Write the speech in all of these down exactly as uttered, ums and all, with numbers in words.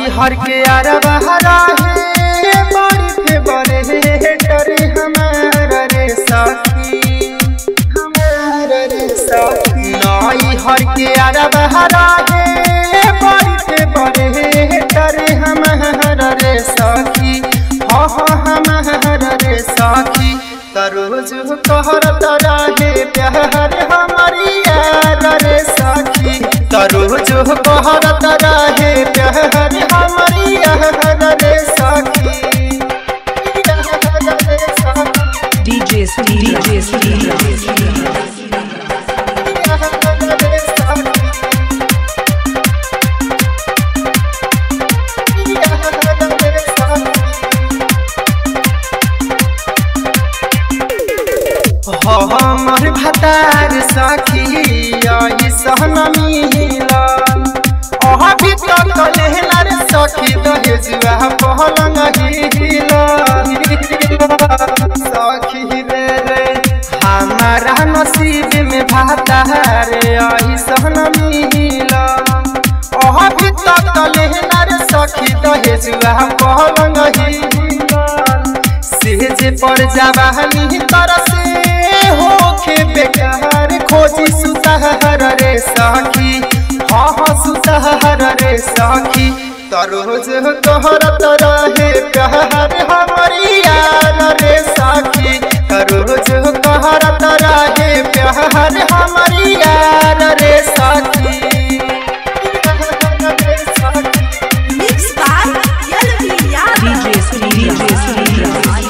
हर के अरब हरा है बड़ी फेवरे डरे हमारा रे सखी हमारा रे सखी नाई हर के अरब हरा है बड़ी फेवरे डरे हमारा रे सखी हाँ हाँ हमारा रे सखी रोज कहरत रहे प्यार हमारी यार रे सखी रोज कहरत रहे प्यार हमारी यार रे सखी डीजे डीजे हमर भतार सखी आई सहन मिला अभी तक लेहला रे सखी दहेजुआ पहलंग हिला सखी रे रे हमारा नसीब में भतार आई सहन मिला अभी तक लेहला रे सखी दहेजुआ पहलंग हिला सेज पर जवानी तरसे होखे बेकार खोजी सुतहर रे सखी हाँ हाँ सुतहर रे सखी तरोज कहरत रहे प्यार हमारी यार रे सखी तरोज कहरत रहे प्यार हमारी यार रे सखी मिक्स बाय यलविया डीजे डीजे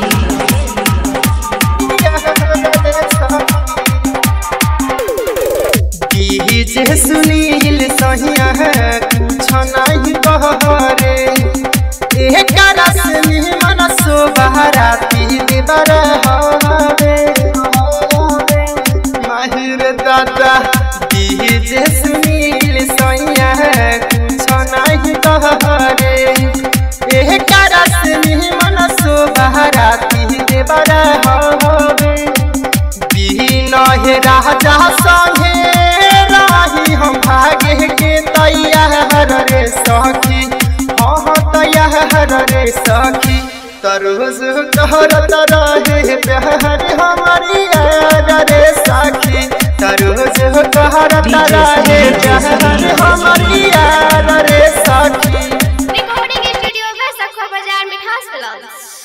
जे सुनील सहिया है कुछ नहीं कहरे एक रस मन सोबहराती देवर हवे माहिर दादा जे सुनील सहिया है कुछ नहीं कहरे एक रस मन सोबहराती देवर हवे बिना राजा संगे हम भागे के तैयार रे सखी हाँ हाँ तैयार रे सखी तरोज कहरत रहे प्यार हमारी यार रे सखी तरोज कहरत रहे प्यार हमारी यार रे सखी। रिकॉर्डिंग स्टूडियो में सखा बाजार में खास